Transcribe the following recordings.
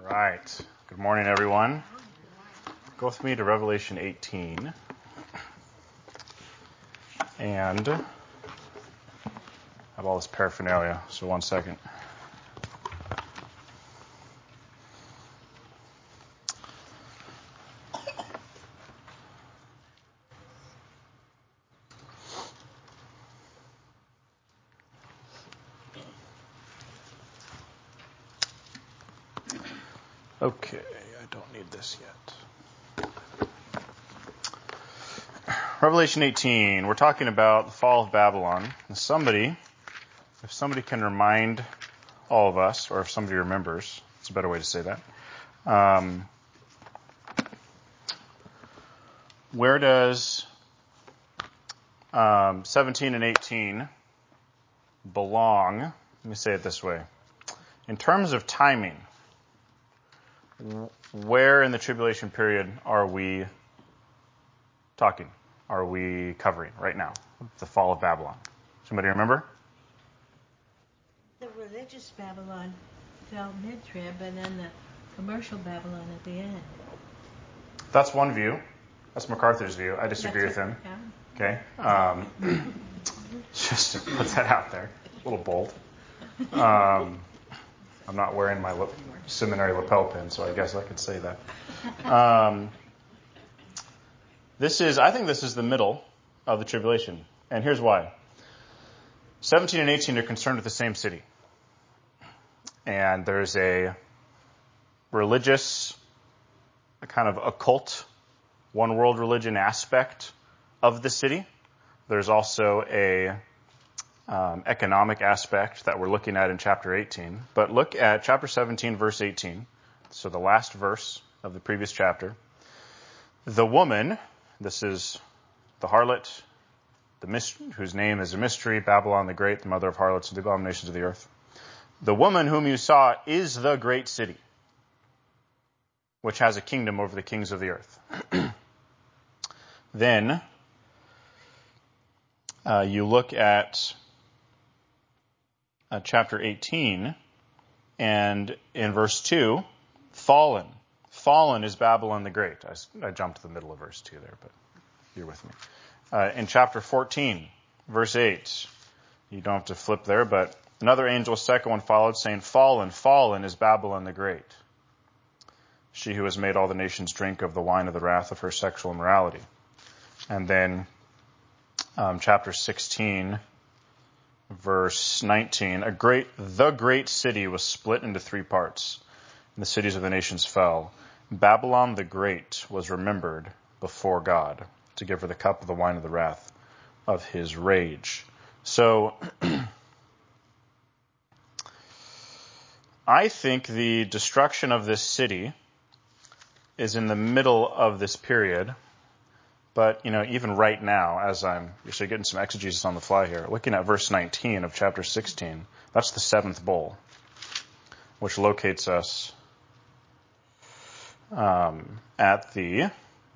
right. Good morning, everyone. Go with me to Revelation 18. And I have all this paraphernalia, so one second. Okay, I don't need this yet. Revelation 18, we're talking about the fall of Babylon. If somebody can remind all of us, or if somebody remembers, it's a better way to say that. Where does 17 and 18 belong? Let me say it this way. In terms of timing, where in the tribulation period are we talking? Are we covering right now? The fall of Babylon. Somebody remember? The religious Babylon fell mid-trib, and then the commercial Babylon at the end. That's one view. That's MacArthur's view. I disagree with him. Yeah. Okay. Just to put that out there. A little bold. I'm not wearing my seminary lapel pin, so I guess I could say that. I think this is the middle of the tribulation. And here's why. 17 and 18 are concerned with the same city. And there's a religious, a kind of occult, one world religion aspect of the city. There's also a economic aspect that we're looking at in chapter 18. But look at chapter 17, verse 18. So the last verse of the previous chapter. The woman, this is the harlot, whose name is a mystery, Babylon the Great, the mother of harlots and the abominations of the earth. The woman whom you saw is the great city, which has a kingdom over the kings of the earth. Then you look at chapter 18, and in verse 2, fallen. Fallen is Babylon the Great. I jumped to the middle of verse 2 there, but you're with me. In chapter 14, verse 8, you don't have to flip there, but another angel, second one followed, saying, Fallen, fallen is Babylon the Great, she who has made all the nations drink of the wine of the wrath of her sexual immorality. And then chapter 16, verse 19, the great city was split into three parts, and the cities of the nations fell. Babylon the Great was remembered before God to give her the cup of the wine of the wrath of his rage. So I think the destruction of this city is in the middle of this period. But, even right now, as I'm usually getting some exegesis on the fly here, looking at verse 19 of chapter 16, that's the seventh bowl, which locates us at the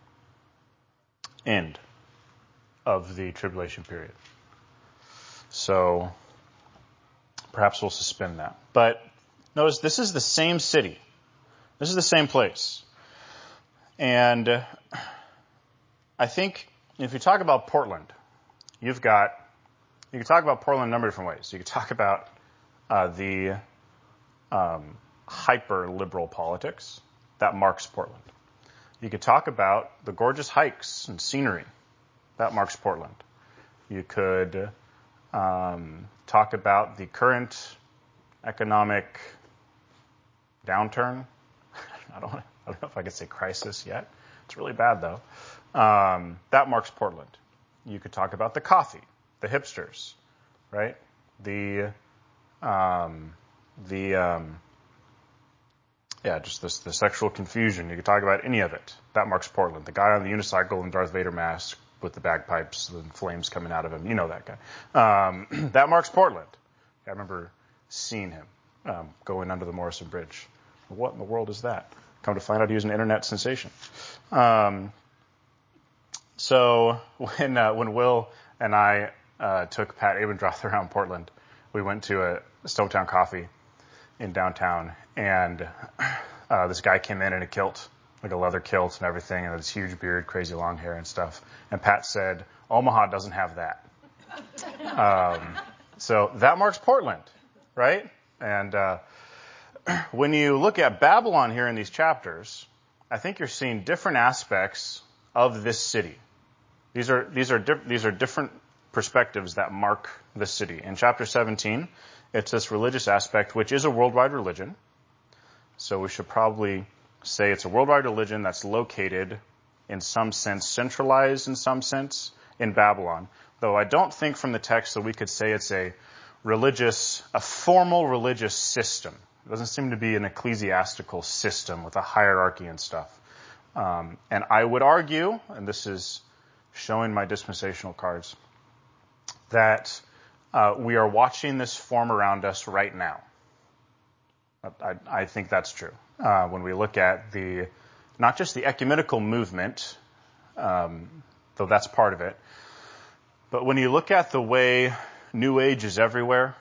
end of the tribulation period. So perhaps we'll suspend that. But notice this is the same city. This is the same place. And I think if you talk about Portland, you can talk about Portland in a number of different ways. You could talk about the hyper-liberal politics that marks Portland. You could talk about the gorgeous hikes and scenery that marks Portland. You could talk about the current economic downturn. I don't know if I could say crisis yet. It's really bad, though. That marks Portland. You could talk about the coffee, the hipsters, right? Just the sexual confusion. You could talk about any of it. That marks Portland. The guy on the unicycle and Darth Vader mask with the bagpipes and flames coming out of him. You know that guy. That marks Portland. I remember seeing him going under the Morrison Bridge. What in the world is that? Come to find out he was an internet sensation. So when Will and I took Pat Abendroth around Portland, we went to a Stonetown Coffee in downtown, and this guy came in a kilt, like a leather kilt and everything, and this huge beard, crazy long hair and stuff. And Pat said, Omaha doesn't have that. So that marks Portland, right? And when you look at Babylon here in these chapters, I think you're seeing different aspects of this city. These are different perspectives that mark the city. In chapter 17, it's this religious aspect, which is a worldwide religion. So we should probably say it's a worldwide religion that's located in some sense, centralized in some sense, in Babylon. Though I don't think from the text that we could say it's a formal religious system. It doesn't seem to be an ecclesiastical system with a hierarchy and stuff. And I would argue, and this is showing my dispensational cards, that we are watching this form around us right now. I think that's true. When we look at not just the ecumenical movement, though that's part of it, but when you look at the way New Age is everywhere,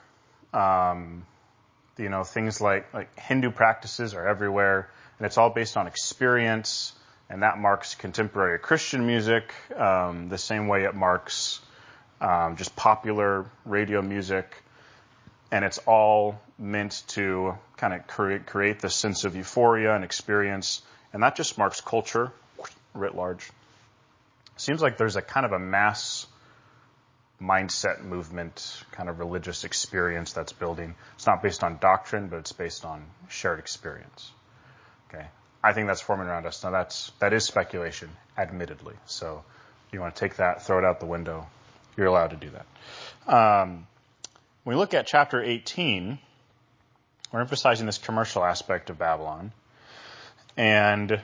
things like Hindu practices are everywhere, and it's all based on experience, and that marks contemporary Christian music the same way it marks just popular radio music, and it's all meant to kind of create this sense of euphoria and experience, and that just marks culture writ large. Seems like there's a kind of a mass mindset movement, kind of religious experience that's building. It's not based on doctrine, but it's based on shared experience. Okay, I think that's forming around us. Now that is speculation, admittedly. So if you want to take that, throw it out the window, you're allowed to do that. When we look at chapter 18, we're emphasizing this commercial aspect of Babylon. And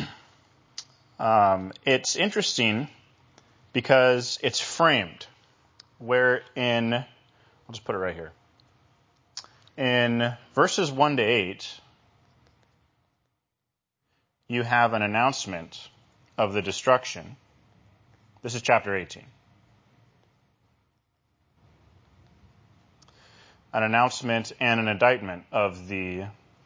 it's interesting because it's framed wherein, I'll just put it right here. In verses 1 to 8, you have an announcement of the destruction. This is chapter 18. An announcement and an indictment of the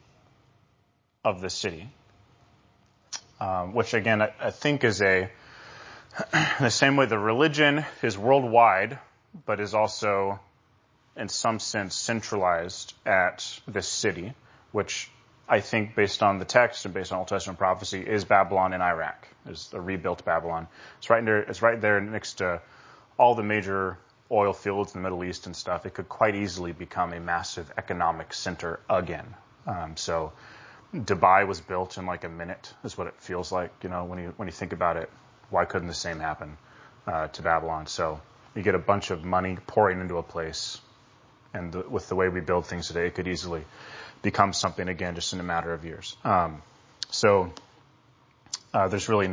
city, which again I think is the same way the religion is worldwide, but is also in some sense centralized at this city, which I think based on the text and based on Old Testament prophecy is Babylon in Iraq, is a rebuilt Babylon. It's right there next to all the major oil fields in the Middle East and stuff. It could quite easily become a massive economic center again. So Dubai was built in like a minute, is what it feels like. When you think about it, why couldn't the same happen to Babylon? So you get a bunch of money pouring into a place, and with the way we build things today, it could easily become something again just in a matter of years. So there's really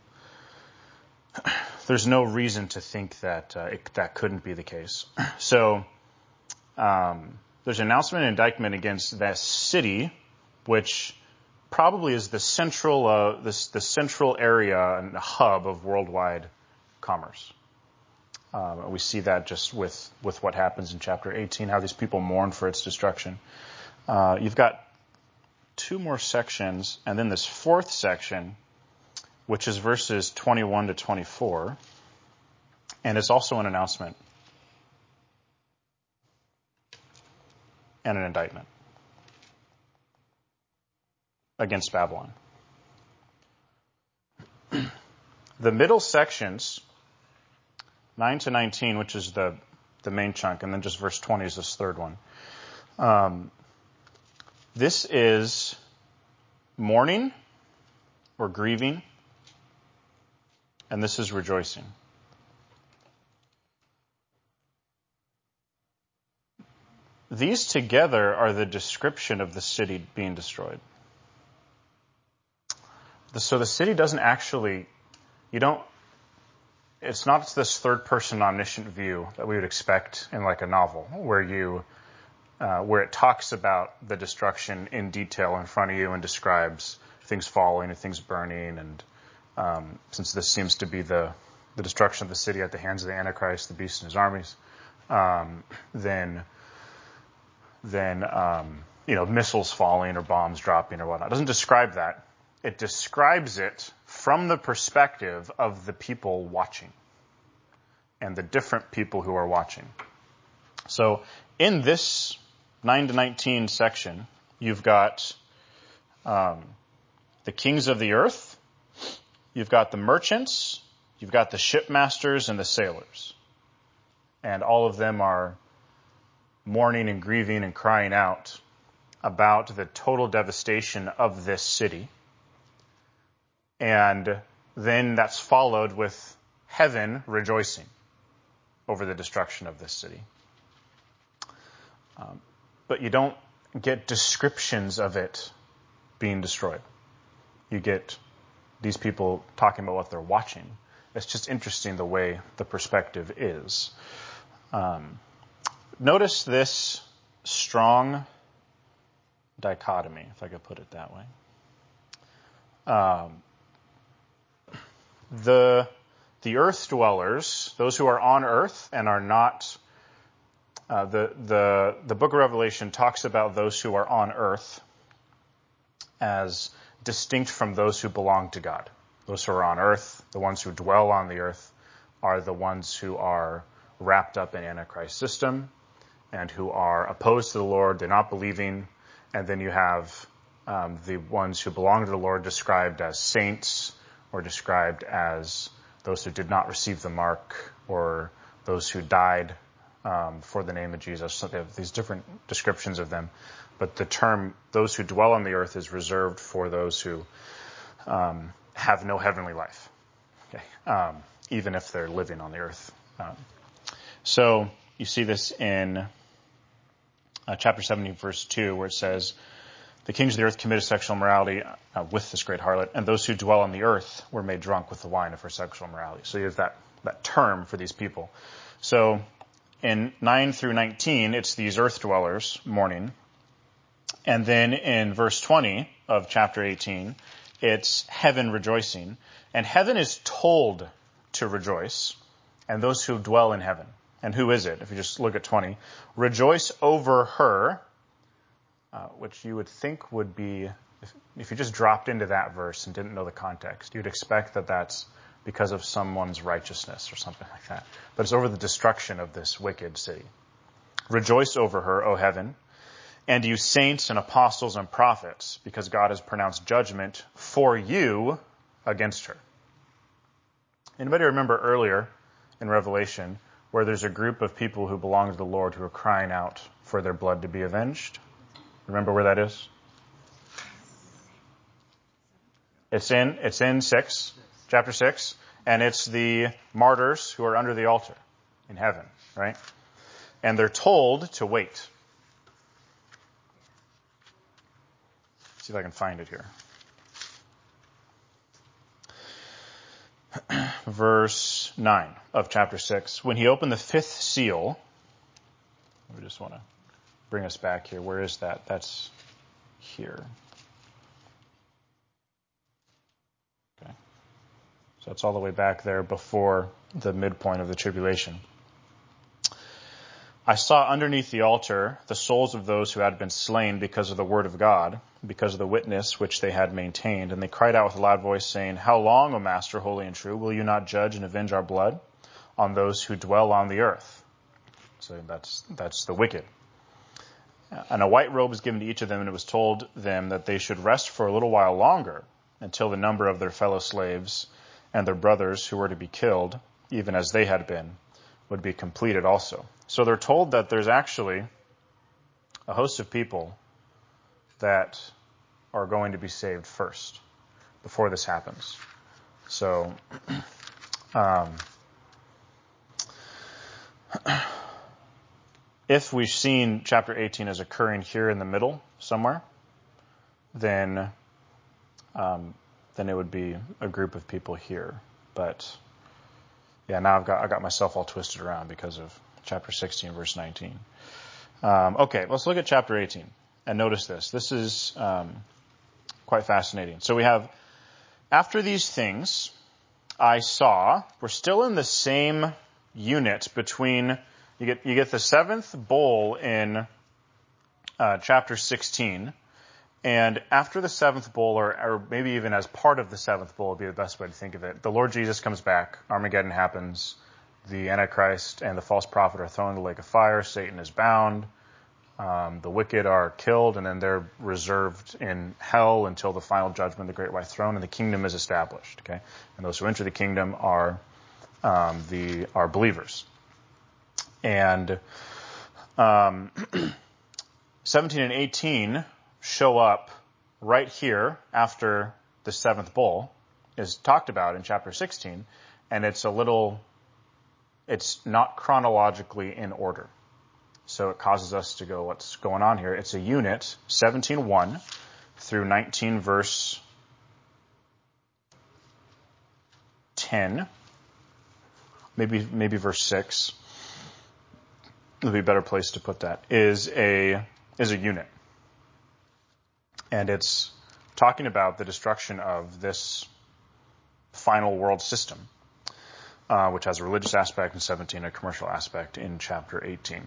there's no reason to think that that couldn't be the case. So there's an announcement and indictment against that city, which probably is the central area and hub of worldwide commerce. We see that just with what happens in chapter 18, how these people mourn for its destruction. You've got two more sections, and then this fourth section, which is verses 21 to 24, and it's also an announcement and an indictment against Babylon. The middle sections, 9 to 19, which is the main chunk, and then just verse 20 is this third one. This is mourning or grieving, and this is rejoicing. These together are the description of the city being destroyed. So the city doesn't actually, it's not this third-person omniscient view that we would expect in like a novel, where it talks about the destruction in detail in front of you and describes things falling and things burning. And since this seems to be the destruction of the city at the hands of the Antichrist, the beast and his armies, then missiles falling or bombs dropping or whatnot. It doesn't describe that. It describes it from the perspective of the people watching and the different people who are watching. So in this 9 to 19 section, you've got the kings of the earth, you've got the merchants, you've got the shipmasters and the sailors. And all of them are mourning and grieving and crying out about the total devastation of this city. And then that's followed with heaven rejoicing over the destruction of this city. But you don't get descriptions of it being destroyed. You get these people talking about what they're watching. It's just interesting the way the perspective is. Notice this strong dichotomy, if I could put it that way. The earth dwellers, those who are on earth and are not, the book of Revelation talks about those who are on earth as distinct from those who belong to God. Those who are on earth, the ones who dwell on the earth, are the ones who are wrapped up in Antichrist's system and who are opposed to the Lord. They're not believing. And then you have the ones who belong to the Lord described as saints or described as those who did not receive the mark or those who died for the name of Jesus. So they have these different descriptions of them. But the term, those who dwell on the earth, is reserved for those who have no heavenly life, okay? Even if they're living on the earth. So you see this in chapter 17, verse 2, where it says, the kings of the earth committed sexual immorality with this great harlot, and those who dwell on the earth were made drunk with the wine of her sexual immorality. So you have that term for these people. So in 9 through 19, it's these earth dwellers mourning. And then in verse 20 of chapter 18, it's heaven rejoicing. And heaven is told to rejoice, and those who dwell in heaven. And who is it? If you just look at 20, rejoice over her, which you would think would be, if you just dropped into that verse and didn't know the context, you'd expect that that's because of someone's righteousness or something like that. But it's over the destruction of this wicked city. Rejoice over her, O heaven, and you saints and apostles and prophets, because God has pronounced judgment for you against her. Anybody remember earlier in Revelation where there's a group of people who belong to the Lord who are crying out for their blood to be avenged? Remember where that is? It's in 6, chapter 6, and it's the martyrs who are under the altar in heaven, right? And they're told to wait. See if I can find it here. Verse 9 of chapter 6. When he opened the 5th seal, we just want to bring us back here. Where is that? That's here. Okay. So that's all the way back there before the midpoint of the tribulation. I saw underneath the altar the souls of those who had been slain because of the word of God, because of the witness which they had maintained. And they cried out with a loud voice, saying, How long, O Master, holy and true, will you not judge and avenge our blood on those who dwell on the earth? So that's the wicked. And a white robe was given to each of them, and it was told them that they should rest for a little while longer until the number of their fellow slaves and their brothers who were to be killed, even as they had been, would be completed also. So they're told that there's actually a host of people that are going to be saved first before this happens. So, if we've seen chapter 18 as occurring here in the middle somewhere, then it would be a group of people here. But yeah, now I got myself all twisted around because of chapter 16, verse 19. Okay, let's look at chapter 18 and notice this. This is quite fascinating. So we have, after these things, I saw, we're still in the same unit between, you get the 7th bowl in chapter 16. And after the seventh bowl, or maybe even as part of the seventh bowl would be the best way to think of it, the Lord Jesus comes back, Armageddon happens, the Antichrist and the false prophet are thrown in the lake of fire, Satan is bound, the wicked are killed, and then they're reserved in hell until the final judgment, the great white throne, and the kingdom is established. Okay, and those who enter the kingdom are believers. And 17 and 18 show up right here after the seventh bowl is talked about in chapter 16, and it's not chronologically in order. So it causes us to go, what's going on here? It's a unit, 17:1 through 19 verse 10, maybe verse 6. Would be a better place to put that, is a unit. And it's talking about the destruction of this final world system, which has a religious aspect in 17, a commercial aspect in chapter 18.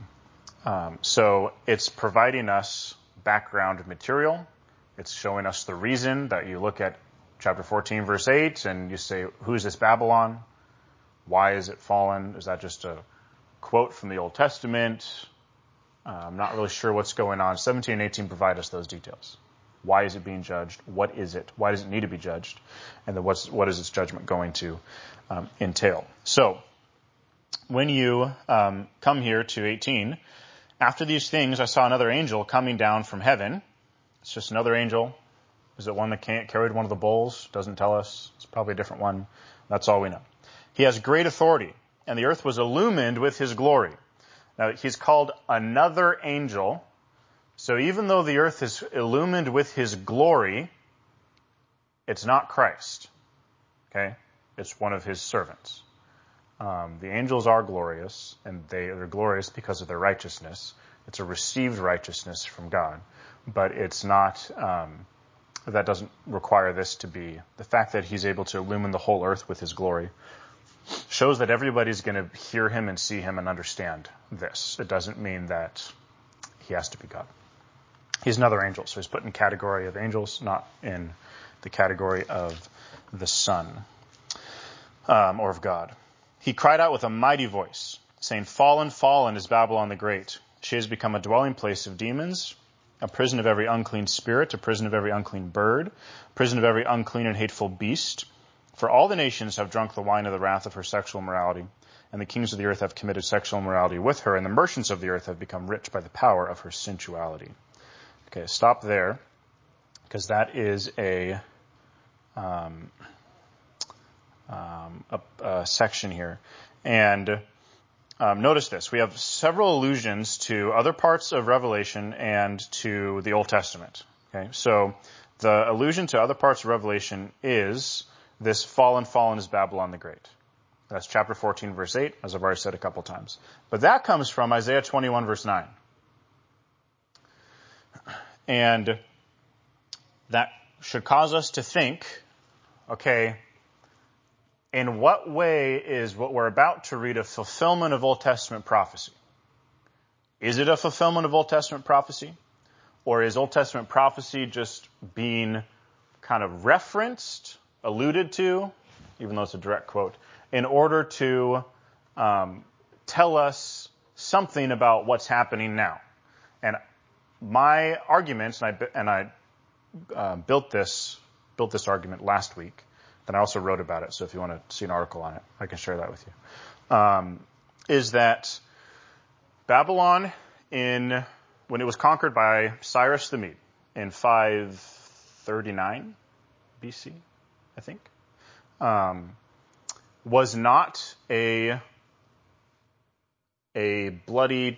So it's providing us background material. It's showing us the reason that you look at chapter 14, verse 8, and you say, who is this Babylon? Why is it fallen? Is that just a quote from the Old Testament? I'm not really sure what's going on. 17 and 18 provide us those details. Why is it being judged? What is it? Why does it need to be judged? And then what is its judgment going to entail? So, when you come here to 18, after these things I saw another angel coming down from heaven. It's just another angel. Is it one that carried one of the bowls? Doesn't tell us. It's probably a different one. That's all we know. He has great authority, and the earth was illumined with his glory. Now, he's called another angel. So even though the earth is illumined with his glory, it's not Christ. Okay? It's one of his servants. The angels are glorious, and they're glorious because of their righteousness. It's a received righteousness from God. But it's not, that doesn't require this to be. The fact that he's able to illumine the whole earth with his glory shows that everybody's going to hear him and see him and understand this. It doesn't mean that he has to be God. He's another angel, so he's put in category of angels, not in the category of the Son, or of God. He cried out with a mighty voice, saying, Fallen, fallen is Babylon the Great. She has become a dwelling place of demons, a prison of every unclean spirit, a prison of every unclean bird, a prison of every unclean and hateful beast. For all the nations have drunk the wine of the wrath of her sexual immorality, and the kings of the earth have committed sexual immorality with her, and the merchants of the earth have become rich by the power of her sensuality. Okay, stop there, because that is a section here. And notice this. We have several allusions to other parts of Revelation and to the Old Testament. Okay, so the allusion to other parts of Revelation is this fallen, fallen is Babylon the Great. That's chapter 14, verse 8, as I've already said a couple times. But that comes from Isaiah 21, verse 9. And that should cause us to think, okay, in what way is what we're about to read a fulfillment of Old Testament prophecy? Is it a fulfillment of Old Testament prophecy? Or is Old Testament prophecy just being kind of referenced, alluded to, even though it's a direct quote, in order to tell us something about what's happening now? And my arguments, and I built this argument last week, and I also wrote about it, so if you want to see an article on it, I can share that with you, is that Babylon, when it was conquered by Cyrus the Mede in 539 BC, I think, was not a bloody,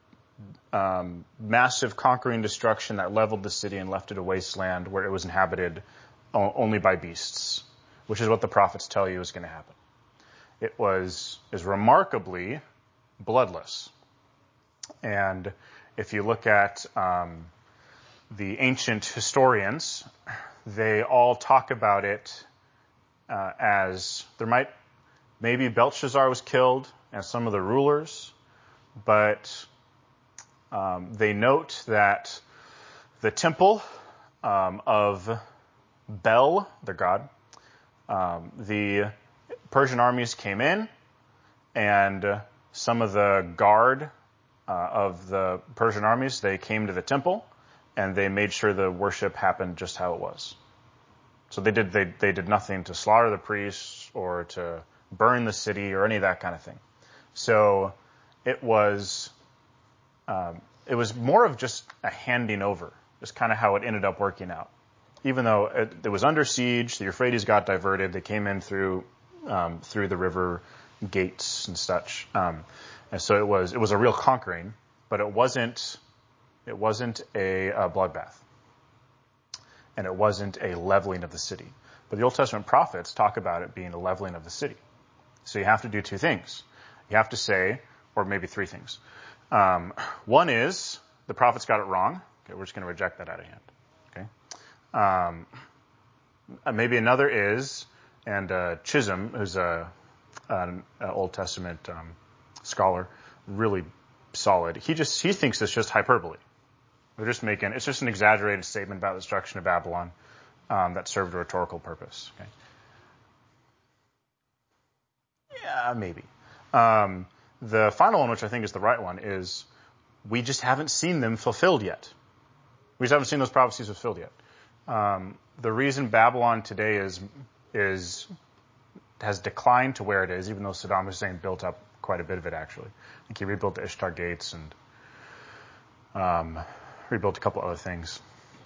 massive conquering destruction that leveled the city and left it a wasteland where it was inhabited only by beasts, which is what the prophets tell you is going to happen. It is remarkably bloodless. And if you look at the ancient historians, they all talk about it as maybe Belshazzar was killed and some of the rulers, but they note that the temple of Bel, their god. The Persian armies came in, and some of the guard of the Persian armies, they came to the temple, and they made sure the worship happened just how it was. So they did nothing to slaughter the priests or to burn the city or any of that kind of thing. So it was more of just a handing over, just kind of how it ended up working out. Even though it was under siege, the Euphrates got diverted. They came in through the river gates and such, and so it was a real conquering, but it wasn't a bloodbath, and it wasn't a leveling of the city. But the Old Testament prophets talk about it being a leveling of the city. So you have to do two things. You have to say, or maybe three things. One is the prophets got it wrong. Okay, we're just going to reject that out of hand. Okay. Maybe another is, and Chisholm, who's an Old Testament scholar, really solid. He thinks it's just hyperbole. It's just an exaggerated statement about the destruction of Babylon that served a rhetorical purpose. Okay. Yeah, maybe. The final one, which I think is the right one, is we just haven't seen them fulfilled yet. We just haven't seen those prophecies fulfilled yet. The reason Babylon today has declined to where it is, even though Saddam Hussein built up quite a bit of it, actually. I think he rebuilt the Ishtar Gates and rebuilt a couple other things,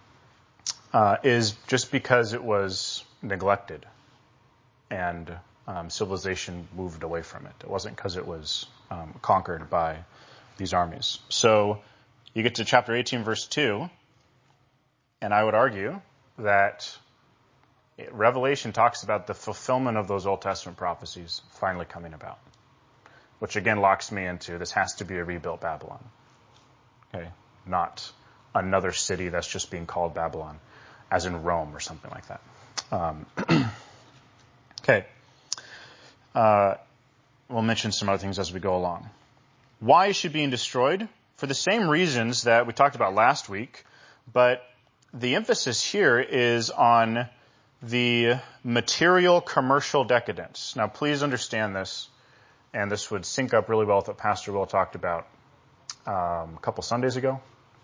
is just because it was neglected and civilization moved away from it. It wasn't because it was conquered by these armies. So you get to chapter 18, verse 2, and I would argue that Revelation talks about the fulfillment of those Old Testament prophecies finally coming about, which again locks me into this has to be a rebuilt Babylon. Okay, not another city that's just being called Babylon, as in Rome or something like that. Okay. We'll mention some other things as we go along. Why is she being destroyed? For the same reasons that we talked about last week, but the emphasis here is on the material commercial decadence. Now, please understand this, and this would sync up really well with what Pastor Will talked about a couple Sundays ago,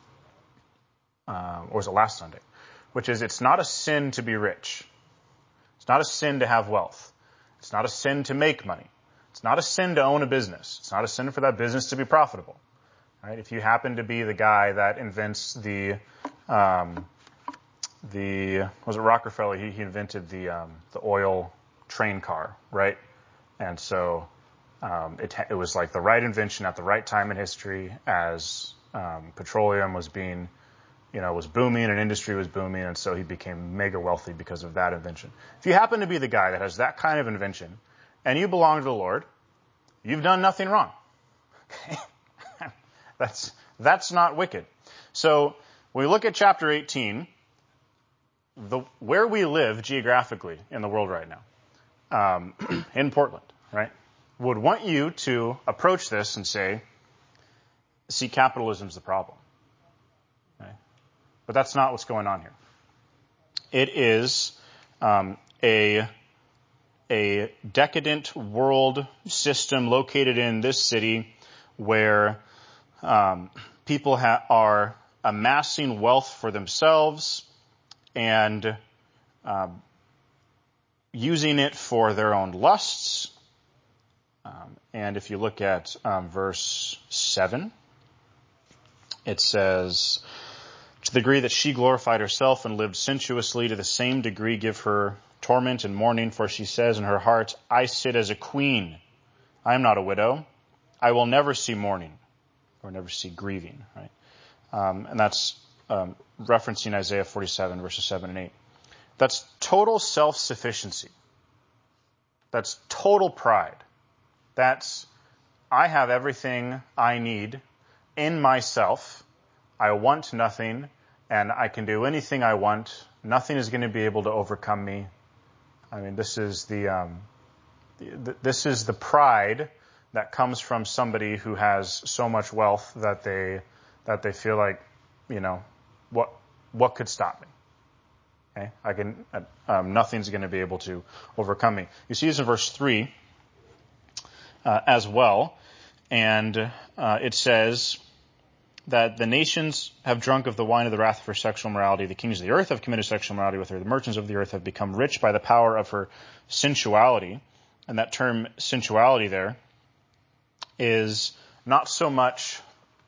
or was it last Sunday? Which is, it's not a sin to be rich. It's not a sin to have wealth. It's not a sin to make money. It's not a sin to own a business. It's not a sin for that business to be profitable. Right? If you happen to be the guy that invents was it Rockefeller? He invented the oil train car, right? And so it was like the right invention at the right time in history as petroleum was being, was booming and industry was booming, and so he became mega wealthy because of that invention. If you happen to be the guy that has that kind of invention and you belong to the Lord, you've done nothing wrong. Okay? That's not wicked. So when we look at chapter 18, where we live geographically in the world right now, in Portland, right, would want you to approach this and say, see, capitalism's the problem. Okay? But that's not what's going on here. It is a decadent world system located in this city where people are amassing wealth for themselves and using it for their own lusts. And if you look at verse 7, it says, to the degree that she glorified herself and lived sensuously, to the same degree give her torment and mourning, for she says in her heart, I sit as a queen. I am not a widow. I will never see mourning or never see grieving. Right? And that's referencing Isaiah 47, verses 7 and 8. That's total self-sufficiency. That's total pride. That's, I have everything I need in myself. I want nothing, and I can do anything I want. Nothing is going to be able to overcome me. I mean, this is the pride that comes from somebody who has so much wealth that they feel like, what could stop me? Okay, nothing's going to be able to overcome me. You see this in verse 3 as well, and it says that the nations have drunk of the wine of the wrath of her sexual morality. The kings of the earth have committed sexual morality with her. The merchants of the earth have become rich by the power of her sensuality. And that term sensuality there is not so much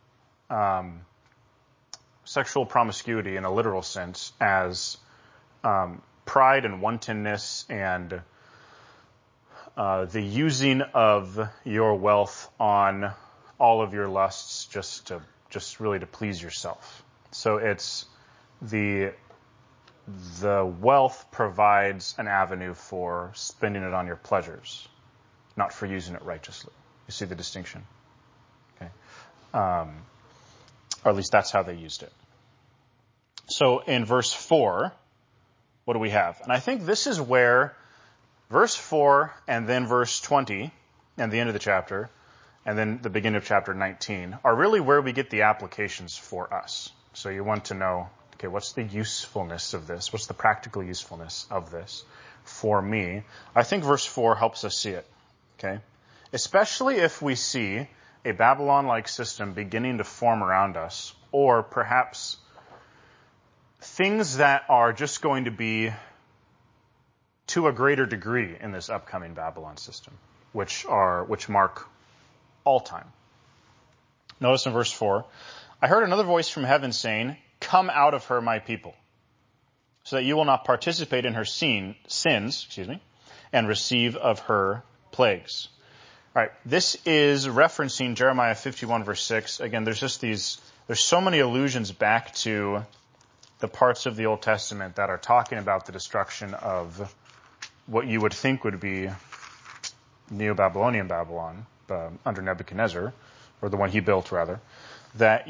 sexual promiscuity in a literal sense as pride and wantonness and the using of your wealth on all of your lusts just really to please yourself. So it's the wealth provides an avenue for spending it on your pleasures, not for using it righteously. You see the distinction? Okay. Or at least that's how they used it. So in verse 4, what do we have? And I think this is where verse 4 and then verse 20 and the end of the chapter and then the beginning of chapter 19 are really where we get the applications for us. So you want to know, okay, what's the usefulness of this? What's the practical usefulness of this for me? I think verse 4 helps us see it, okay? Especially if we see a Babylon-like system beginning to form around us, or perhaps things that are just going to be to a greater degree in this upcoming Babylon system, which mark all time. Notice in verse 4, I heard another voice from heaven saying, "Come out of her, my people, so that you will not participate in her sins, and receive of her plagues." All right, this is referencing Jeremiah 51 verse 6. Again, there's so many allusions back to the parts of the Old Testament that are talking about the destruction of what you would think would be Neo-Babylonian Babylon under Nebuchadnezzar, or the one he built rather. That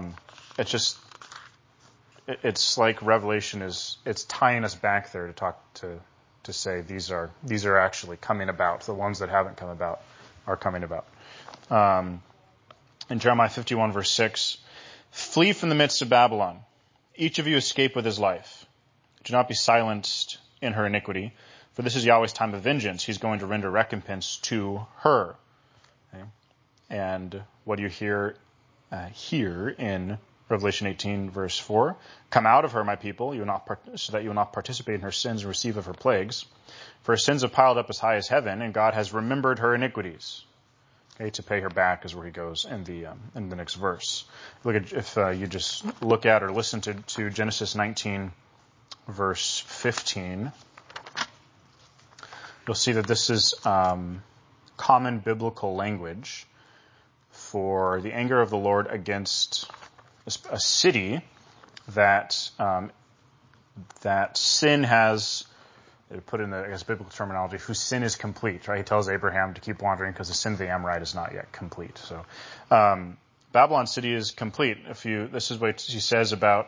it's like Revelation it's tying us back there to talk to say these are actually coming about. The ones that haven't come about are coming about. In Jeremiah 51 verse 6, flee from the midst of Babylon. Each of you escape with his life. Do not be silenced in her iniquity, for this is Yahweh's time of vengeance. He's going to render recompense to her. Okay? And what do you hear here in Revelation 18 verse 4? Come out of her, my people, so that you will not participate in her sins and receive of her plagues. For her sins have piled up as high as heaven, and God has remembered her iniquities. Okay, to pay her back is where he goes in the next verse. If you just look at or listen to Genesis 19 verse 15, you'll see that this is common biblical language for the anger of the Lord against a city that sin has, put in the biblical terminology, whose sin is complete. Right? He tells Abraham to keep wandering because the sin of the Amorite is not yet complete. So Babylon city is complete. This is what he says about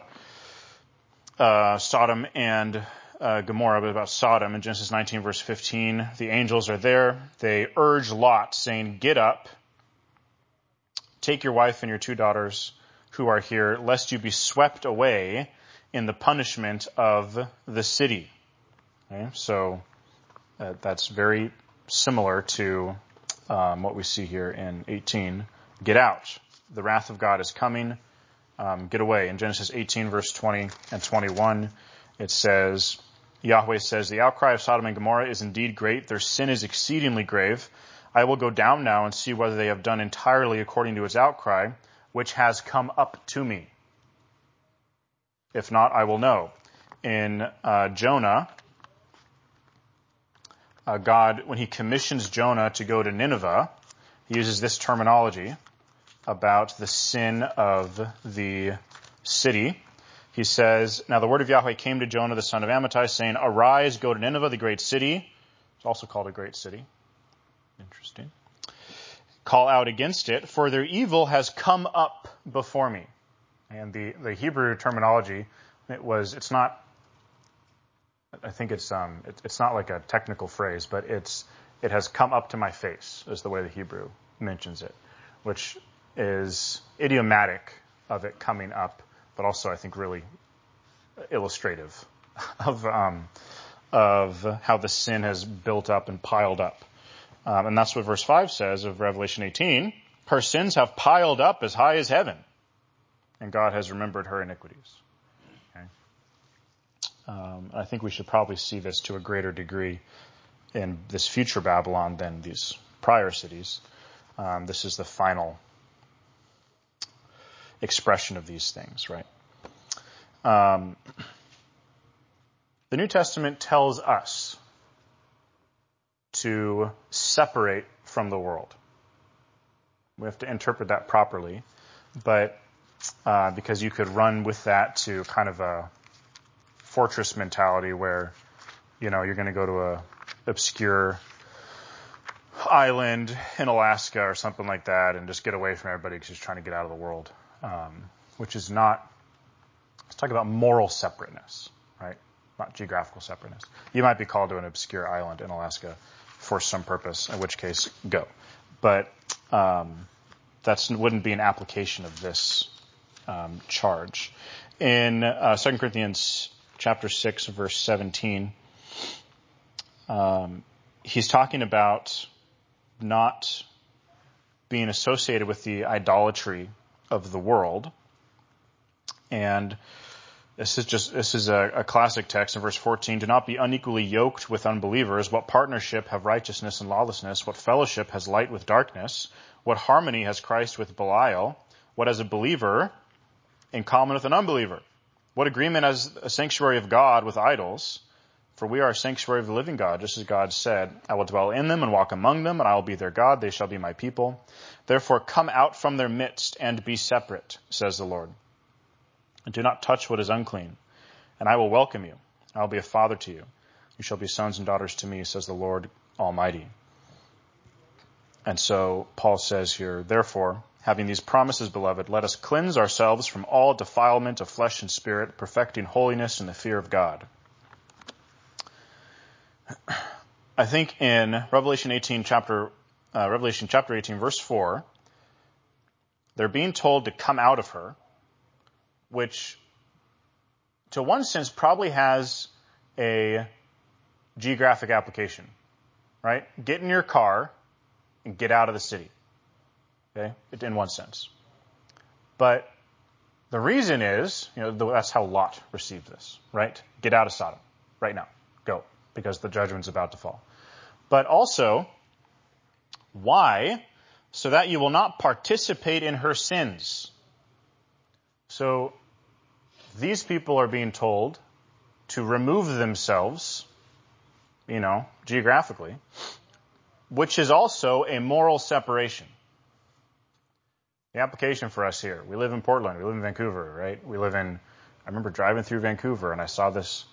Sodom and Gomorrah, but about Sodom in Genesis 19 verse 15. The angels are there. They urge Lot, saying, "Get up, take your wife and your 2 daughters who are here, lest you be swept away in the punishment of the city." Okay, so that's very similar to what we see here in 18. Get out. The wrath of God is coming. Get away. In Genesis 18, verse 20 and 21, it says, Yahweh says, "The outcry of Sodom and Gomorrah is indeed great. Their sin is exceedingly grave. I will go down now and see whether they have done entirely according to its outcry, which has come up to me. If not, I will know." In Jonah, God, when he commissions Jonah to go to Nineveh, he uses this terminology about the sin of the city. He says, "Now the word of Yahweh came to Jonah, the son of Amittai, saying, Arise, go to Nineveh, the great city." It's also called a great city. Interesting. "Call out against it, for their evil has come up before me." And the Hebrew terminology, it's not like a technical phrase, but it has come up to my face, is the way the Hebrew mentions it, which is idiomatic of it coming up, but also I think really illustrative of how the sin has built up and piled up. And that's what verse 5 says of Revelation 18. Her sins have piled up as high as heaven, and God has remembered her iniquities. Okay? I think we should probably see this to a greater degree in this future Babylon than these prior cities. This is the final expression of these things, right? The New Testament tells us to separate from the world. We have to interpret that properly, but because you could run with that to kind of a fortress mentality where, you're going to go to a obscure island in Alaska or something like that and just get away from everybody because you're trying to get out of the world, which is not. Let's talk about moral separateness, right? Not geographical separateness. You might be called to an obscure island in Alaska for some purpose, in which case, go. But that wouldn't be an application of this charge. In 2 Corinthians chapter 6, verse 17, he's talking about not being associated with the idolatry of the world. And this is a classic text in verse 14. Do not be unequally yoked with unbelievers. What partnership have righteousness and lawlessness? What fellowship has light with darkness? What harmony has Christ with Belial? What has a believer in common with an unbeliever? What agreement has a sanctuary of God with idols? For we are a sanctuary of the living God, just as God said, I will dwell in them and walk among them, and I will be their God. They shall be my people. Therefore come out from their midst and be separate, says the Lord. And do not touch what is unclean, and I will welcome you. I will be a father to you. You shall be sons and daughters to me, says the Lord Almighty. And so Paul says here, therefore, having these promises, beloved, let us cleanse ourselves from all defilement of flesh and spirit, perfecting holiness in the fear of God. I think in Revelation chapter 18, verse 4, they're being told to come out of her, which to one sense probably has a geographic application, right? Get in your car and get out of the city, okay, in one sense. But the reason is, that's how Lot received this, right? Get out of Sodom right now. Go, because the judgment's about to fall. But also, why? So that you will not participate in her sins. So these people are being told to remove themselves, geographically, which is also a moral separation. The application for us here, we live in Portland, we live in Vancouver, right? I remember driving through Vancouver and I saw this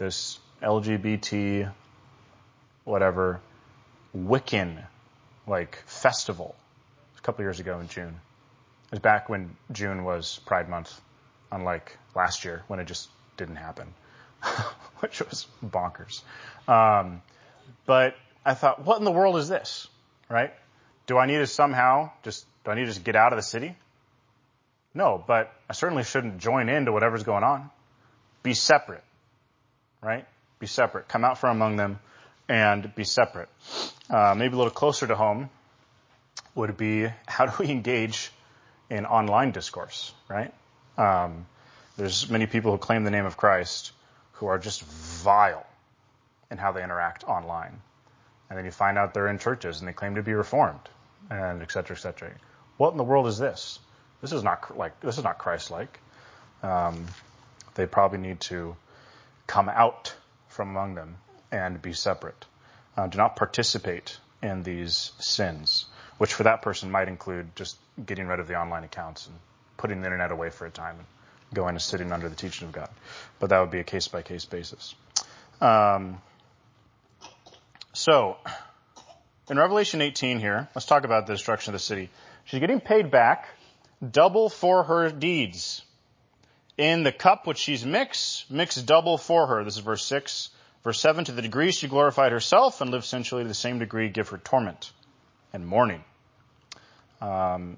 LGBT, whatever, Wiccan, festival a couple years ago in June. It was back when June was Pride Month, unlike last year when it just didn't happen, which was bonkers. But I thought, what in the world is this, right? Do I need to just get out of the city? No, but I certainly shouldn't join into whatever's going on. Be separate, right? Be separate. Come out from among them and be separate. Maybe a little closer to home would be, how do we engage in online discourse, right? There's many people who claim the name of Christ who are just vile in how they interact online. And then you find out they're in churches and they claim to be reformed, and et cetera, et cetera. What in the world is this? This is not Christ-like. They probably need to come out from among them and be separate. Do not participate in these sins, which for that person might include just getting rid of the online accounts and putting the internet away for a time and going and sitting under the teaching of God. But that would be a case-by-case basis. So, in Revelation 18 here, let's talk about the destruction of the city. She's getting paid back double for her deeds. In the cup which she's mixed double for her. This is verse 6. Verse 7, to the degree she glorified herself and lived sensually, to the same degree give her torment and mourning.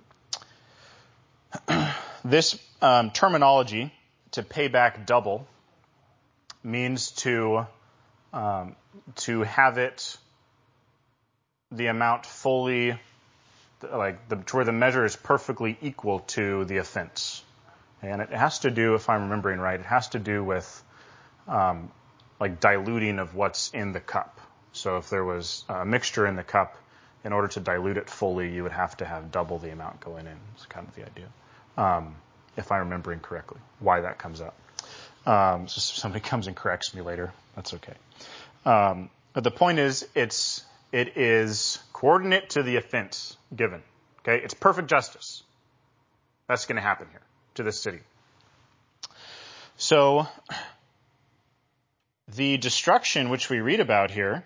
This terminology, to pay back double, means to have it, the amount fully, to where the measure is perfectly equal to the offense. And it has to do, if I'm remembering right, it has to do with diluting of what's in the cup. So if there was a mixture in the cup, in order to dilute it fully, you would have to have double the amount going in. It's kind of the idea. If I'm remembering correctly, why that comes up. So if somebody comes and corrects me later, that's okay. But the point is, it is coordinate to the offense given. Okay, it's perfect justice. That's going to happen here to this city. So the destruction which we read about here,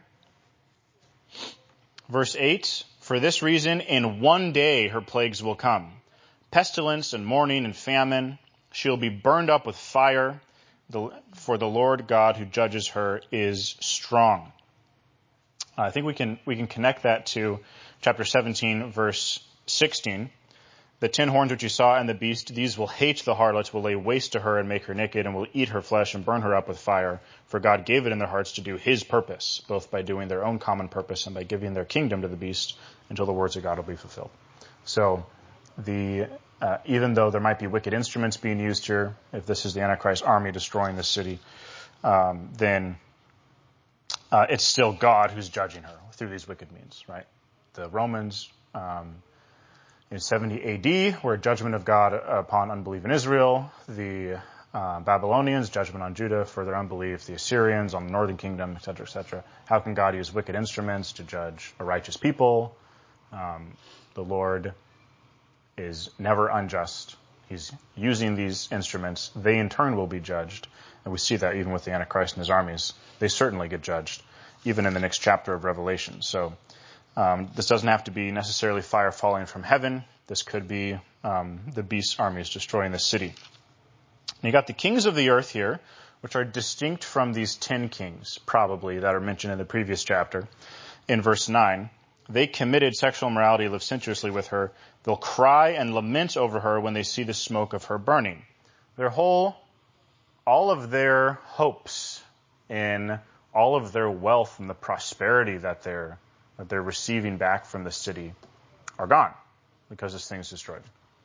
verse 8, for this reason, in one day her plagues will come. Pestilence and mourning and famine. She'll be burned up with fire, for the Lord God who judges her is strong. I think we can connect that to chapter 17, verse 16. The 10 horns which you saw in the beast, these will hate the harlot, will lay waste to her and make her naked, and will eat her flesh and burn her up with fire. For God gave it in their hearts to do his purpose, both by doing their own common purpose and by giving their kingdom to the beast, until the words of God will be fulfilled. So even though there might be wicked instruments being used here, if this is the Antichrist army destroying the city, then it's still God who's judging her through these wicked means, right? The Romans, in 70 AD, were judgment of God upon unbelief in Israel. The Babylonians, judgment on Judah for their unbelief. The Assyrians on the northern kingdom, etc., etc. How can God use wicked instruments to judge a righteous people? The Lord is never unjust. He's using these instruments. They in turn will be judged. And we see that even with the Antichrist and his armies. They certainly get judged, even in the next chapter of Revelation. So this doesn't have to be necessarily fire falling from heaven. This could be the beast's armies destroying the city. And you got the kings of the earth here, which are distinct from these 10 kings, probably, that are mentioned in the previous chapter. In verse 9, they committed sexual immorality licentiously with her. They'll cry and lament over her when they see the smoke of her burning. All of their hopes in all of their wealth and the prosperity that they're receiving back from the city are gone because this thing is destroyed.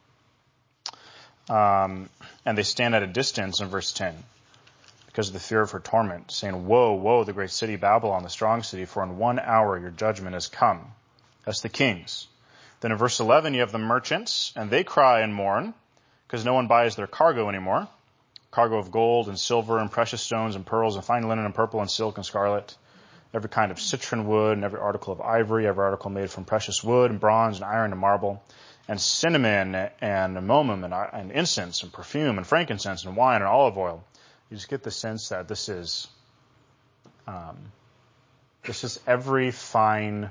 And they stand at a distance in verse 10 because of the fear of her torment, saying, woe, woe, the great city Babylon, the strong city, for in 1 hour your judgment has come. That's the kings. Then in verse 11 you have the merchants, and they cry and mourn because no one buys their cargo anymore. Cargo of gold and silver and precious stones and pearls and fine linen and purple and silk and scarlet, every kind of citron wood and every article of ivory, every article made from precious wood and bronze and iron and marble, and cinnamon and momum and incense and perfume and frankincense and wine and olive oil. You just get the sense that this is every fine,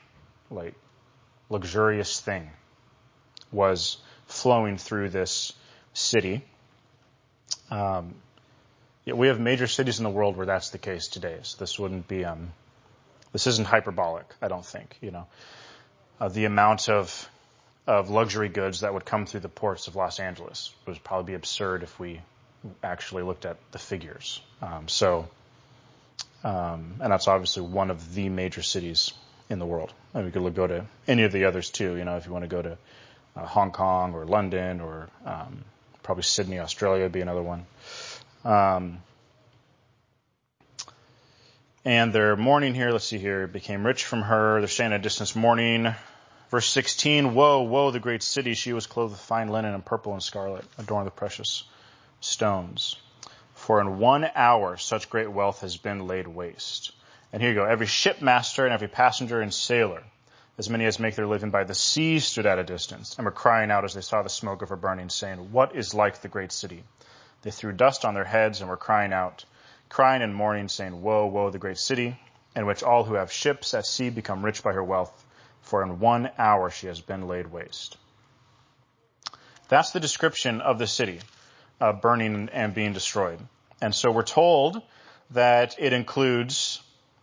luxurious thing was flowing through this city. We have major cities in the world where that's the case today. So this wouldn't be, this isn't hyperbolic, I don't think, the amount of luxury goods that would come through the ports of Los Angeles would probably be absurd if we actually looked at the figures. And that's obviously one of the major cities in the world. And we could go to any of the others too, if you want to go to Hong Kong or London or probably Sydney, Australia would be another one. And they're mourning here. Let's see here. Became rich from her. They're staying at a distance mourning. Verse 16, woe, woe, the great city. She was clothed with fine linen and purple and scarlet, adorned with precious stones. For in 1 hour such great wealth has been laid waste. And here you go. Every shipmaster and every passenger and sailor, as many as make their living by the sea, stood at a distance and were crying out as they saw the smoke of her burning, saying, what is like the great city? They threw dust on their heads and were crying and mourning, saying, woe, woe, the great city, in which all who have ships at sea become rich by her wealth. For in 1 hour she has been laid waste. That's the description of the city, burning and being destroyed. And so we're told that it includes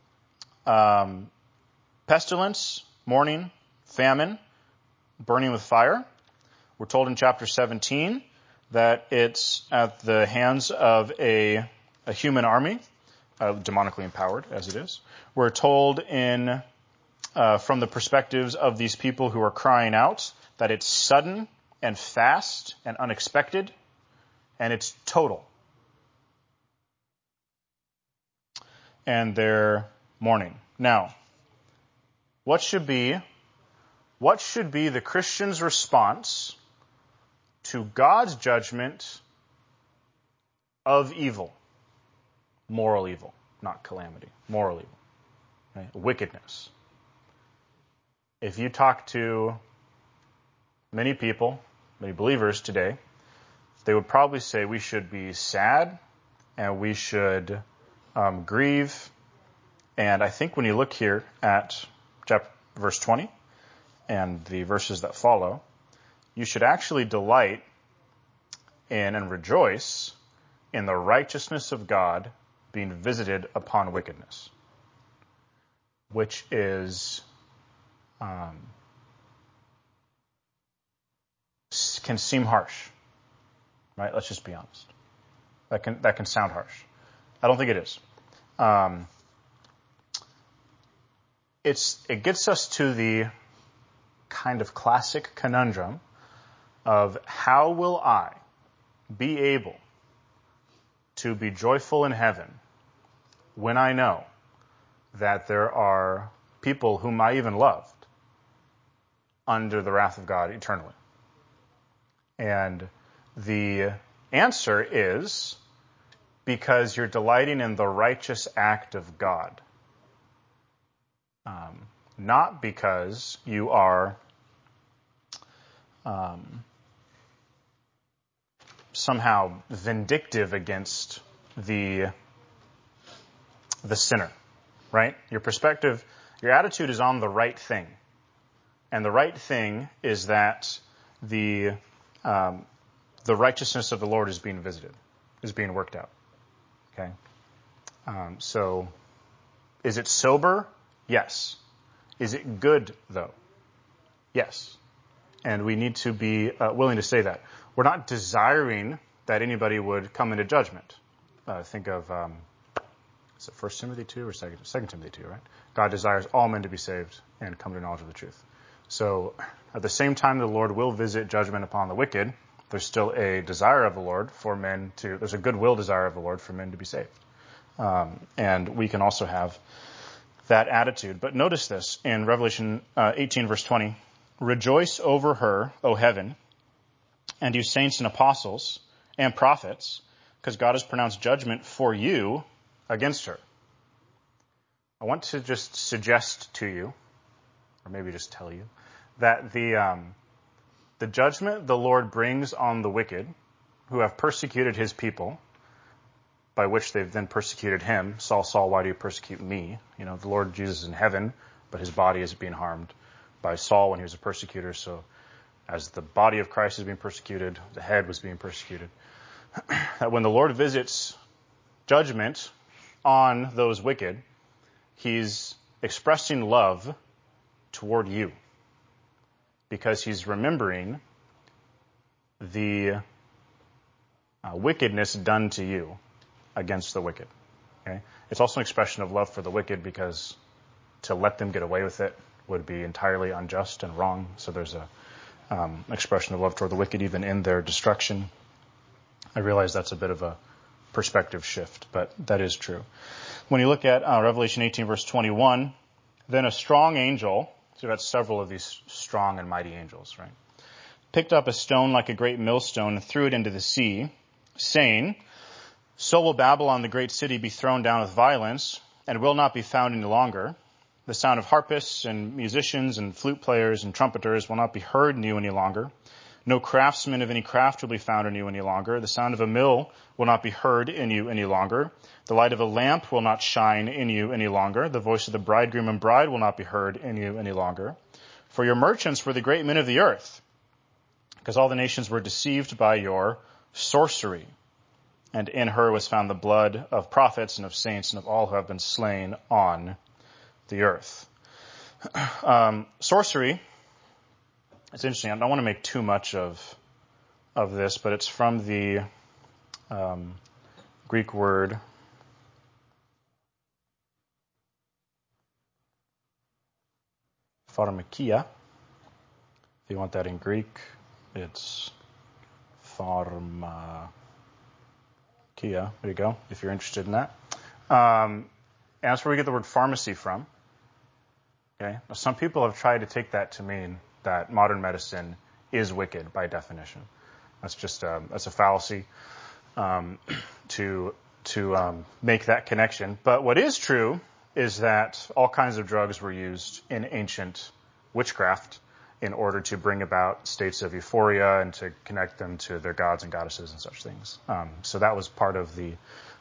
pestilence, mourning, famine, burning with fire. We're told in chapter 17 that it's at the hands of a human army demonically empowered as it is. We're told from the perspectives of these people who are crying out that it's sudden and fast and unexpected, and it's total. And they're mourning. Now, what should be the Christian's response to God's judgment of evil? Moral evil, not calamity. Moral evil. Right? Wickedness. If you talk to many people, many believers today, they would probably say we should be sad and we should grieve. And I think when you look here at verse 20 and the verses that follow, you should actually delight in and rejoice in the righteousness of God being visited upon wickedness, which is can seem harsh, right? Let's just be honest. That can sound harsh. I don't think it is. It gets us to the kind of classic conundrum of how will I be able to be joyful in heaven when I know that there are people whom I even loved under the wrath of God eternally? And the answer is because you're delighting in the righteous act of God. Not because you are somehow vindictive against the sinner, right? Your perspective, your attitude is on the right thing. And the right thing is that the righteousness of the Lord is being visited, is being worked out. Okay? So, is it sober? Yes. Is it good, though? Yes. And we need to be willing to say that. We're not desiring that anybody would come into judgment. Think of, is it 1 Timothy 2 or 2 Timothy 2, right? God desires all men to be saved and come to knowledge of the truth. So, at the same time the Lord will visit judgment upon the wicked, there's still a desire of the Lord for men there's a goodwill desire of the Lord for men to be saved. And we can also have that attitude. But notice this in Revelation 18, verse 20. Rejoice over her, O heaven, and you saints and apostles and prophets, because God has pronounced judgment for you against her. I want to just suggest to you, or maybe just tell you, that the judgment the Lord brings on the wicked who have persecuted his people, by which they've then persecuted him. Saul, Saul, why do you persecute me? You know, the Lord Jesus is in heaven, but his body is being harmed by Saul when he was a persecutor. So as the body of Christ is being persecuted, the head was being persecuted. That when the Lord visits judgment on those wicked, he's expressing love toward you because he's remembering the wickedness done to you against the wicked. Okay? It's also an expression of love for the wicked because to let them get away with it would be entirely unjust and wrong. So there's an expression of love toward the wicked even in their destruction. I realize that's a bit of a perspective shift, but that is true. When you look at Revelation 18, verse 21, then a strong angel, so we've got several of these strong and mighty angels, right? Picked up a stone like a great millstone and threw it into the sea, saying, so will Babylon, the great city, be thrown down with violence, and will not be found any longer. The sound of harpists and musicians and flute players and trumpeters will not be heard in you any longer. No craftsman of any craft will be found in you any longer. The sound of a mill will not be heard in you any longer. The light of a lamp will not shine in you any longer. The voice of the bridegroom and bride will not be heard in you any longer. For your merchants were the great men of the earth, because all the nations were deceived by your sorcery. And in her was found the blood of prophets and of saints and of all who have been slain on the earth. Sorcery, it's interesting. I don't want to make too much of this, but it's from the Greek word Pharmakia. If you want that in Greek, it's pharmakia. There you go, if you're interested in that. And that's where we get the word pharmacy from. Okay? Now, some people have tried to take that to mean that modern medicine is wicked by definition. That's just that's a fallacy to make that connection. But what is true is that all kinds of drugs were used in ancient witchcraft in order to bring about states of euphoria and to connect them to their gods and goddesses and such things. So that was part of the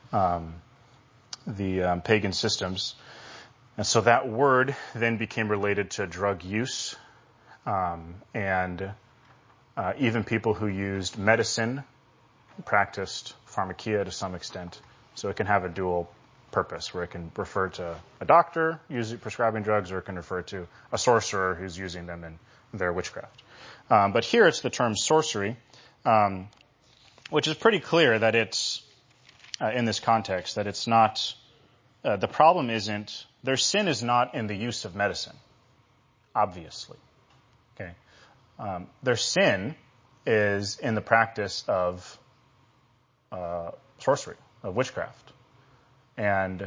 pagan systems. And so that word then became related to drug use, and even people who used medicine practiced pharmakia to some extent. So it can have a dual purpose, where it can refer to a doctor prescribing drugs, or it can refer to a sorcerer who's using them in their witchcraft. But here it's the term sorcery, which is pretty clear that it's, in this context, that it's not, the problem isn't, their sin is not in the use of medicine, obviously. Okay. Their sin is in the practice of sorcery, of witchcraft. And,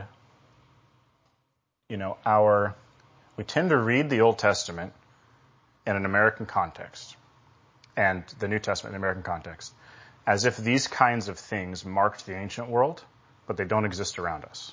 we tend to read the Old Testament in an American context and the New Testament in an American context as if these kinds of things marked the ancient world, but they don't exist around us.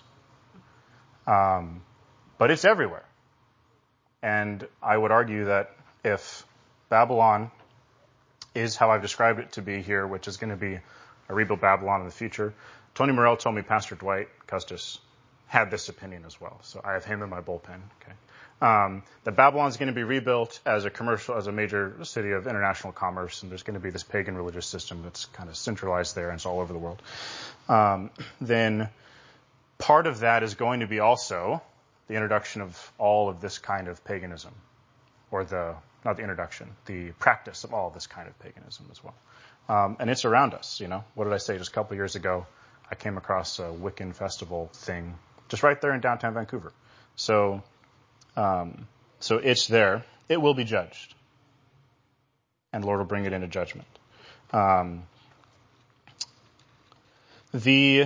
But it's everywhere. And I would argue that if Babylon is how I've described it to be here, which is going to be a rebuilt Babylon in the future, Tony Morell told me Pastor Dwight Custis had this opinion as well. So I have him in my bullpen. Okay. That Babylon's going to be rebuilt as a major city of international commerce, and there's going to be this pagan religious system that's kind of centralized there, and it's all over the world. Then part of that is going to be also the introduction of all of this kind of paganism, or the practice of all of this kind of paganism as well. And it's around us, What did I say just a couple of years ago? I came across a Wiccan festival thing just right there in downtown Vancouver. So it's there. It will be judged. And the Lord will bring it into judgment. The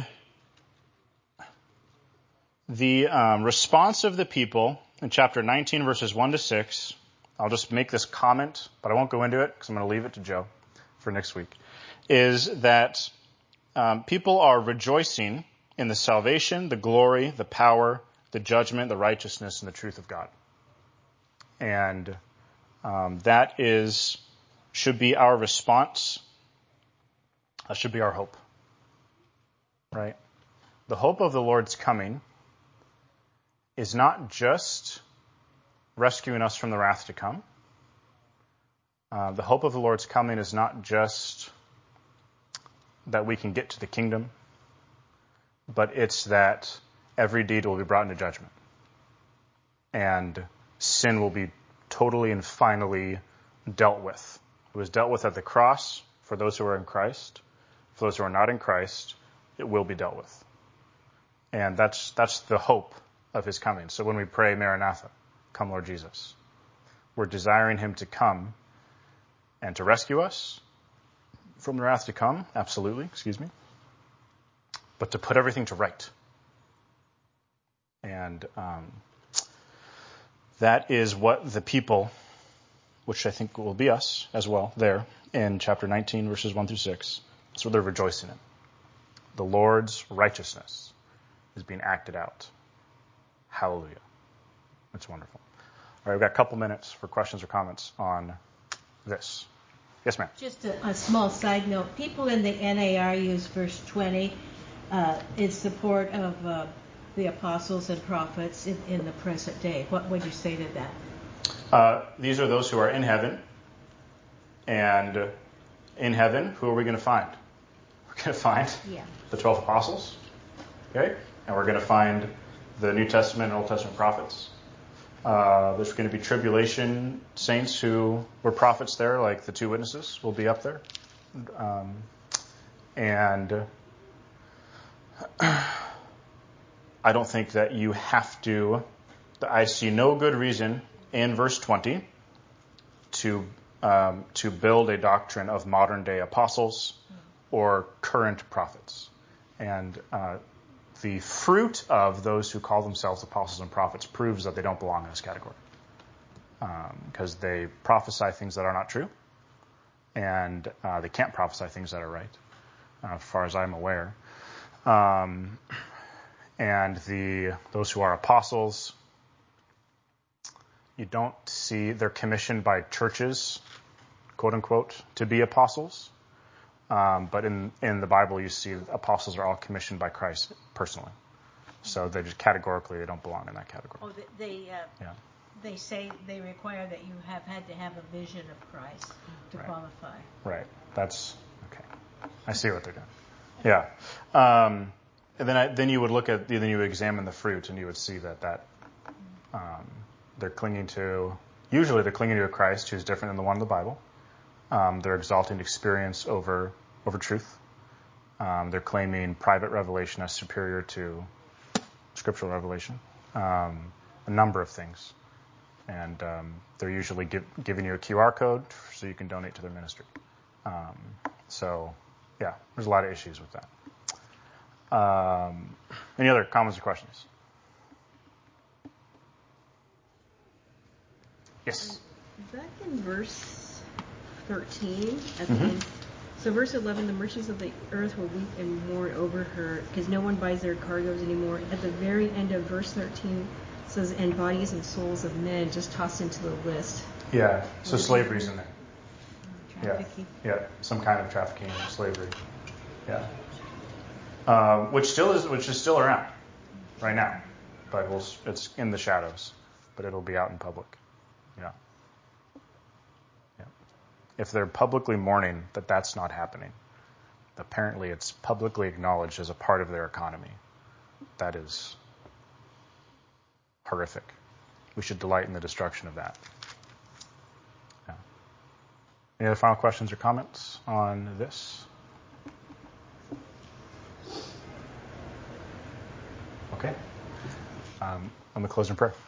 response of the people in chapter 19, verses 1 to 6, I'll just make this comment, but I won't go into it because I'm going to leave it to Joe for next week, is that people are rejoicing in the salvation, the glory, the power, the judgment, the righteousness, and the truth of God. And that should be our response. That should be our hope. Right? The hope of the Lord's coming is not just rescuing us from the wrath to come. The hope of the Lord's coming is not just that we can get to the kingdom, but it's that every deed will be brought into judgment. And sin will be totally and finally dealt with. It was dealt with at the cross for those who are in Christ. For those who are not in Christ, it will be dealt with. And that's the hope of his coming. So when we pray, Maranatha, come Lord Jesus, we're desiring him to come and to rescue us from the wrath to come, absolutely, but to put everything to right. And that is what the people, which I think will be us as well, there in chapter 19, verses 1 through 6, that's what they're rejoicing in. The Lord's righteousness is being acted out. Hallelujah. That's wonderful. All right, we've got a couple minutes for questions or comments on this. Yes, ma'am. Just a small side note. People in the NAR use verse 20 in support of the apostles and prophets in the present day. What would you say to that? These are those who are in heaven. And in heaven, who are we going to find? We're going to find the 12 apostles. Okay? And we're going to find the New Testament and Old Testament prophets. There's going to be tribulation saints who were prophets there, like the two witnesses will be up there. And I don't think that you have to, I see no good reason in verse 20 to build a doctrine of modern-day apostles or current prophets. And the fruit of those who call themselves apostles and prophets proves that they don't belong in this category. Because they prophesy things that are not true, and they can't prophesy things that are right, as far as I'm aware. And those who are apostles, you don't see they're commissioned by churches, quote unquote, to be apostles. But in the Bible, you see apostles are all commissioned by Christ personally. So they just categorically they don't belong in that category. Oh, they say they require that you have had to have a vision of Christ to qualify. Right. That's okay. I see what they're doing. Yeah. And then you would then you would examine the fruit, and you would see that they're clinging to a Christ who's different than the one in the Bible. They're exalting experience over truth. They're claiming private revelation as superior to scriptural revelation. A number of things. And they're usually giving you a QR code so you can donate to their ministry. There's a lot of issues with that. Any other comments or questions? Yes. Back in verse 13, at the end, so verse 11, the merchants of the earth will weep and mourn over her because no one buys their cargoes anymore. At the very end of verse 13, it says, and bodies and souls of men just tossed into the list. Yeah, so slavery's in there. Trafficking. Yeah, some kind of trafficking or slavery. Yeah. Which is still around right now, but it's in the shadows, but it'll be out in public. Yeah. If they're publicly mourning that's not happening, apparently it's publicly acknowledged as a part of their economy. That is horrific. We should delight in the destruction of that. Yeah. Any other final questions or comments on this? Okay. I'm going to close in prayer.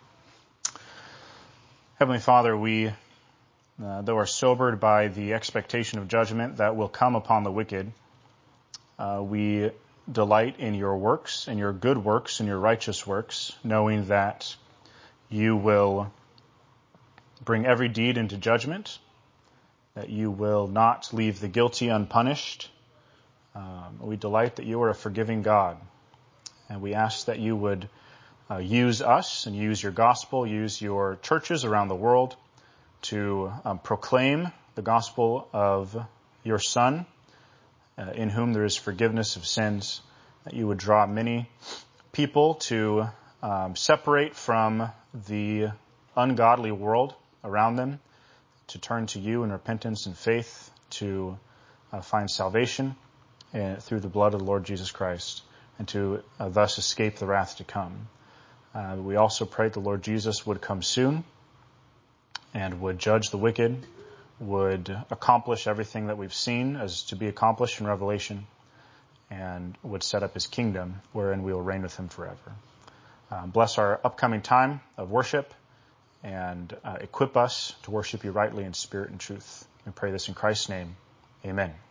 Heavenly Father, we, though are sobered by the expectation of judgment that will come upon the wicked, we delight in your works, in your good works, in your righteous works, knowing that you will bring every deed into judgment, that you will not leave the guilty unpunished. We delight that you are a forgiving God. And we ask that you would use us and use your gospel, use your churches around the world to proclaim the gospel of your Son, in whom there is forgiveness of sins, that you would draw many people to separate from the ungodly world around them, to turn to you in repentance and faith, to find salvation through the blood of the Lord Jesus Christ, and to thus escape the wrath to come. We also pray the Lord Jesus would come soon and would judge the wicked, would accomplish everything that we've seen as to be accomplished in Revelation, and would set up his kingdom wherein we will reign with him forever. Bless our upcoming time of worship and equip us to worship you rightly in spirit and truth. We pray this in Christ's name. Amen.